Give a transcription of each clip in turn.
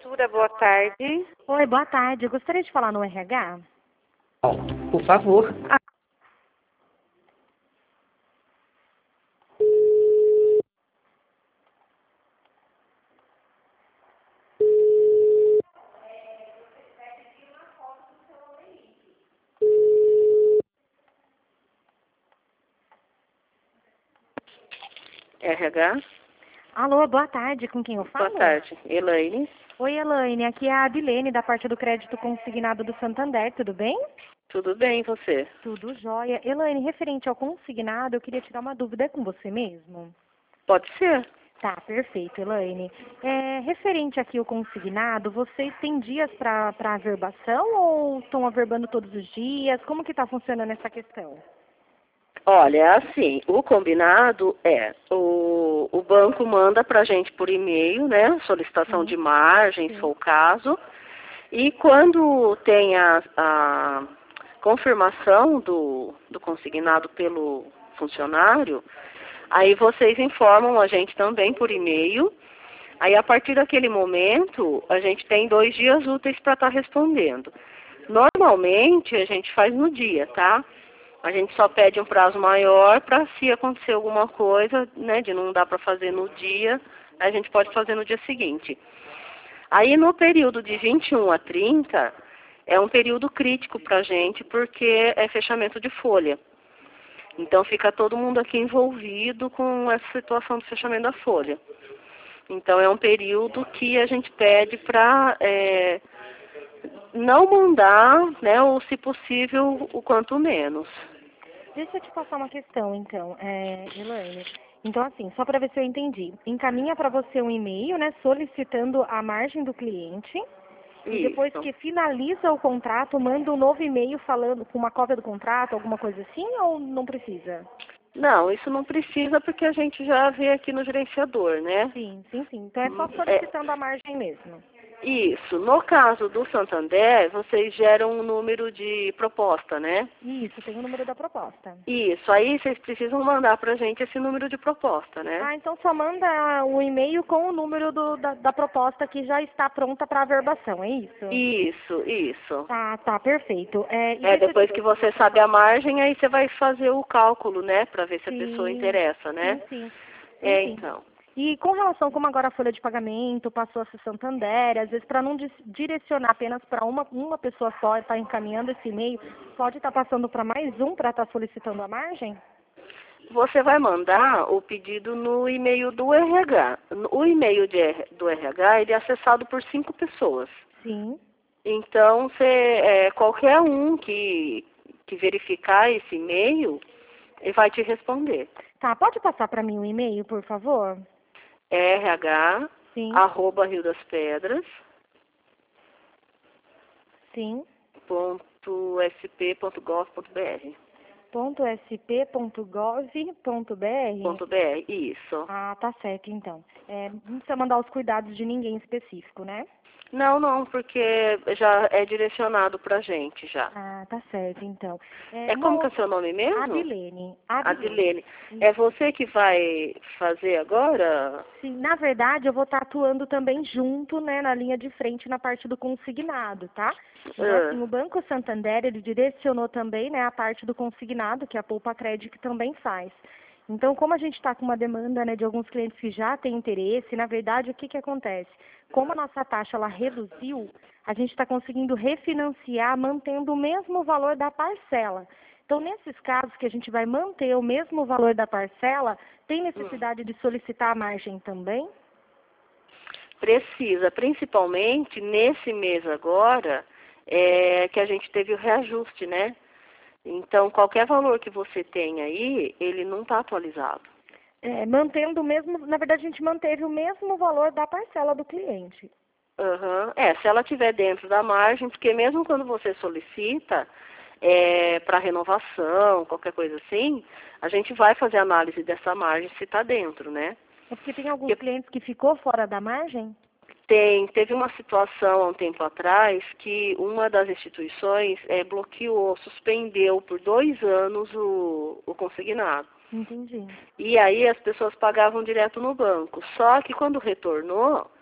Natura, boa tarde. Oi, boa tarde. Eu gostaria de falar no RH. Por favor. RH. Alô, boa tarde. Com quem eu falo? Boa tarde. Elaine. Oi, Elaine. Aqui é a Adilene, da parte do crédito consignado do Santander. Tudo bem? Tudo bem, e você? Tudo jóia. Elaine, referente ao consignado, eu queria tirar uma dúvida. É com você mesmo? Pode ser. Tá, perfeito, Elaine. Referente aqui ao consignado, vocês têm dias para averbação ou estão averbando todos os dias? Como que está funcionando essa questão? Olha, assim, o combinado é, o banco manda pra gente por e-mail, né, solicitação de margem, se for o caso, e quando tem a confirmação do consignado pelo funcionário, aí vocês informam a gente também por e-mail. Aí, a partir daquele momento, a gente tem 2 dias úteis para estar respondendo. Normalmente, a gente faz no dia, tá? A gente só pede um prazo maior para, se acontecer alguma coisa, né, de não dar para fazer no dia, a gente pode fazer no dia seguinte. Aí, no período de 21 a 30, é um período crítico para a gente, porque é fechamento de folha. Então, fica todo mundo aqui envolvido com essa situação do fechamento da folha. Então, é um período que a gente pede para não mandar, né, ou, se possível, o quanto menos. Deixa eu te passar uma questão, então, Elaine. Então, assim, só para ver se eu entendi. Encaminha para você um e-mail, né, solicitando a margem do cliente. E depois Isso. que finaliza o contrato, manda um novo e-mail falando com uma cópia do contrato, alguma coisa assim, ou não precisa? Não, isso não precisa porque a gente já vê aqui no gerenciador, né? Sim, sim, sim. Então é só solicitando a margem mesmo. Isso. No caso do Santander, vocês geram um número de proposta, né? Isso, tem o número da proposta. Isso. Aí vocês precisam mandar pra gente esse número de proposta, né? Ah, então só manda o e-mail com o número da proposta que já está pronta para averbação, é isso? Isso. Tá, perfeito. E Depois que você sabe a margem, aí você vai fazer o cálculo, né? Pra ver se a pessoa interessa, né? Sim. Então. E com relação como agora a folha de pagamento passou a ser Santander, às vezes para não direcionar apenas para uma pessoa só e estar encaminhando esse e-mail, pode estar passando para mais um para estar solicitando a margem? Você vai mandar o pedido no e-mail do RH. O e-mail do RH, ele é acessado por 5 pessoas. Sim. Então, qualquer um que verificar esse e-mail, ele vai te responder. Tá, pode passar para mim o e-mail, por favor? RH, Sim. @Rio das Pedras, Sim. .sp.gov.br. .sp.gov.br? Isso. Ah, tá certo, então. Não precisa mandar os cuidados de ninguém específico, né? Não, porque já é direcionado pra gente já. Ah, tá certo, então. Como que é o seu nome mesmo? Adilene. Adilene. É você que vai fazer agora? Sim, na verdade, eu vou estar atuando também junto, né, na linha de frente, na parte do consignado, tá? Então, assim, o Banco Santander, ele direcionou também, né, a parte do consignado, que a Poupa Crédito também faz. Então, como a gente está com uma demanda, né, de alguns clientes que já têm interesse, na verdade, o que que acontece? Como a nossa taxa, ela reduziu, a gente está conseguindo refinanciar, mantendo o mesmo valor da parcela. Então, nesses casos que a gente vai manter o mesmo valor da parcela, tem necessidade de solicitar a margem também? Precisa, principalmente nesse mês agora, que a gente teve o reajuste, né? Então, qualquer valor que você tem aí, ele não está atualizado. Mantendo o mesmo, na verdade, a gente manteve o mesmo valor da parcela do cliente. Se ela estiver dentro da margem, porque mesmo quando você solicita para renovação, qualquer coisa assim, a gente vai fazer análise dessa margem se está dentro, né? É porque tem alguns clientes que ficou fora da margem? Teve uma situação há um tempo atrás que uma das instituições bloqueou, suspendeu por 2 anos o consignado. Entendi. E aí as pessoas pagavam direto no banco. Só que quando retornou,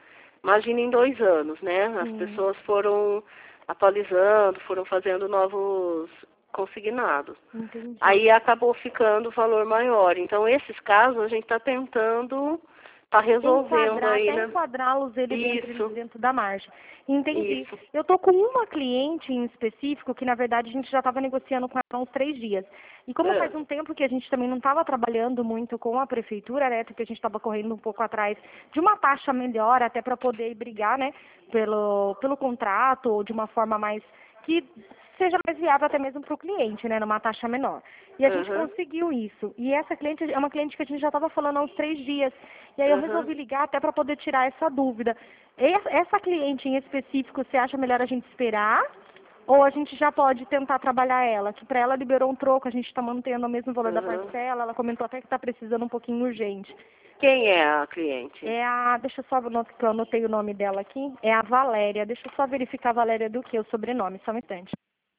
imagina em 2 anos, né? As pessoas foram atualizando, foram fazendo novos consignados. Entendi. Aí acabou ficando o valor maior. Então, esses casos a gente está tentando, está resolvendo aí, né? Enquadrá-los dentro da margem. Entendi. Isso. Eu tô com uma cliente em específico que, na verdade, a gente já estava negociando com ela há uns 3 dias. E como faz um tempo que a gente também não estava trabalhando muito com a prefeitura, né, porque a gente estava correndo um pouco atrás de uma taxa melhor, até para poder brigar, né, pelo contrato, ou de uma forma mais que seja mais viável até mesmo para o cliente, né, numa taxa menor. E a gente conseguiu isso. E essa cliente é uma cliente que a gente já estava falando há uns 3 dias. E aí eu resolvi ligar até para poder tirar essa dúvida. Essa cliente em específico, você acha melhor a gente esperar? Ou a gente já pode tentar trabalhar ela? Que para ela liberou um troco, a gente está mantendo o mesmo valor da parcela. Ela comentou até que está precisando um pouquinho urgente. Quem é a cliente? Deixa eu só, que eu anotei o nome dela aqui. É a Valéria. Deixa eu só verificar a Valéria do que? O sobrenome, só um instante.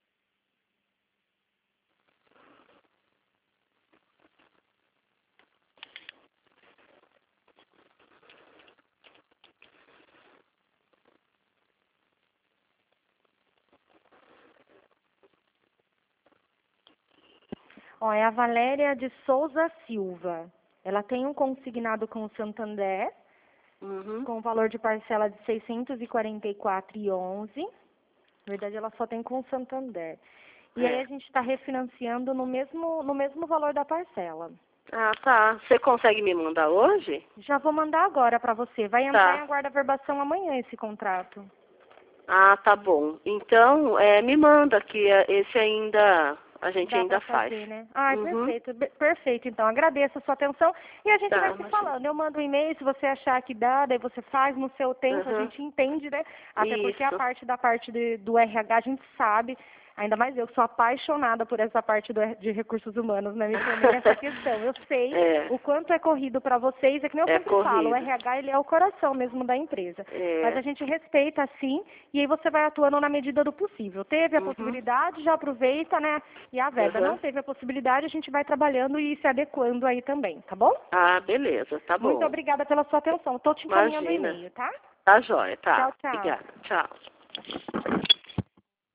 Ó, é a Valéria de Souza Silva. Ela tem um consignado com o Santander, com o valor de parcela de R$ 644,11. Na verdade, ela só tem com o Santander. E aí a gente está refinanciando no mesmo valor da parcela. Ah, tá. Você consegue me mandar hoje? Já vou mandar agora para você. Vai entrar em aguarda-verbação amanhã esse contrato. Ah, tá bom. Então, me manda que esse ainda, a gente ainda faz. Fazer, né? Perfeito. Perfeito, então. Agradeço a sua atenção e a gente vai se falando. Eu mando um e-mail, se você achar que dá, daí você faz no seu tempo, a gente entende, né? Até porque a parte do RH a gente sabe, ainda mais eu que sou apaixonada por essa parte de recursos humanos, né? Me formei nessa questão. Eu sei o quanto é corrido para vocês, é que nem eu sempre falo, o RH ele é o coração mesmo da empresa. Mas a gente respeita sim, e aí você vai atuando na medida do possível. Teve a possibilidade, já aproveita, né? E a verba. Não teve a possibilidade, a gente vai trabalhando e se adequando aí também, tá bom? Ah, beleza, tá bom. Muito obrigada pela sua atenção. Estou te encaminhando o e-mail, tá? Tá jóia, tá. Tchau, tchau. Obrigada. Tchau.